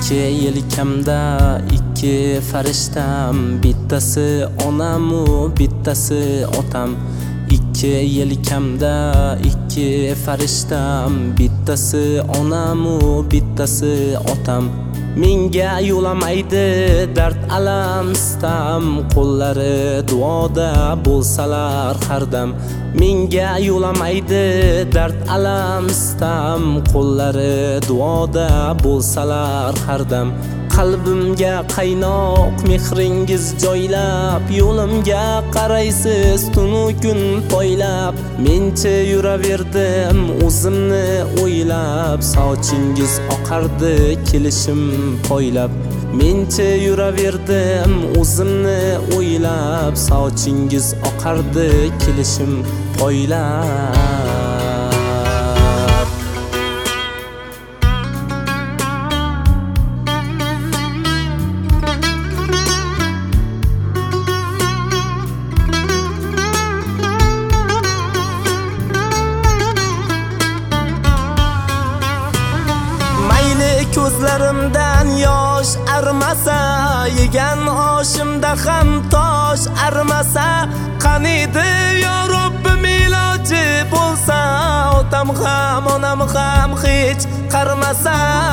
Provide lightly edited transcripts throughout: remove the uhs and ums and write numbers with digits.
İki yelkamda iki farishtam, bittasi onamu bittasi otam. İki yelkamda iki farishtam, bittasi onamu bittasi otam. Menga yo'lamaydi dard alam istam, qo'llari duoda bo'lsalar hardam. Menga yo'lamaydi dard alam istam, qo'llari duoda bo'lsalar hardam. Qalbimga qaynoq mehringiz joylab, yo'limga qaraysiz tunu kun poylab. Mencha yuraverdim o'zimni o'ylab, sochingiz oqardi kelishim poylab. Mencha yuraverdim o'zimni o'ylab, sochingiz oqardi kelishim poylab. Ko'zlarimdan yosh armasa, yegan oshimda ham tosh armasa, qaniydi yo Robbim iloji bo'lsa, otam ham onam ham hech qarmasa.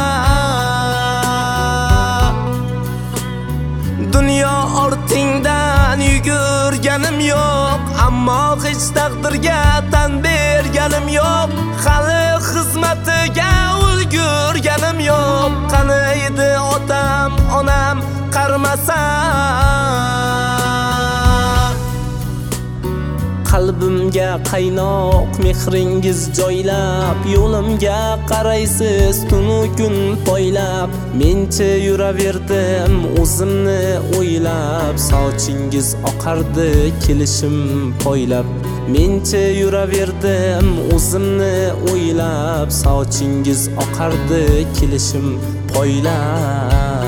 Dunyo ortingdan yugurganim yo'q, ammo hech taqdirga tan berganim yo'q. Hali xizmatiga ulgurganim yo'q. Qaniydi otam onam qarmasa. Qalbimga qaynoq mehringiz joylab, yo'limga qaraysiz tunu kun poylab. Mencha yuraverdim o'zimni o'ylab, sochingiz oqardi kelishim poylab. Mencha yuraverdim o'zimni o'ylab, sochingiz oqardi kelishim poylab.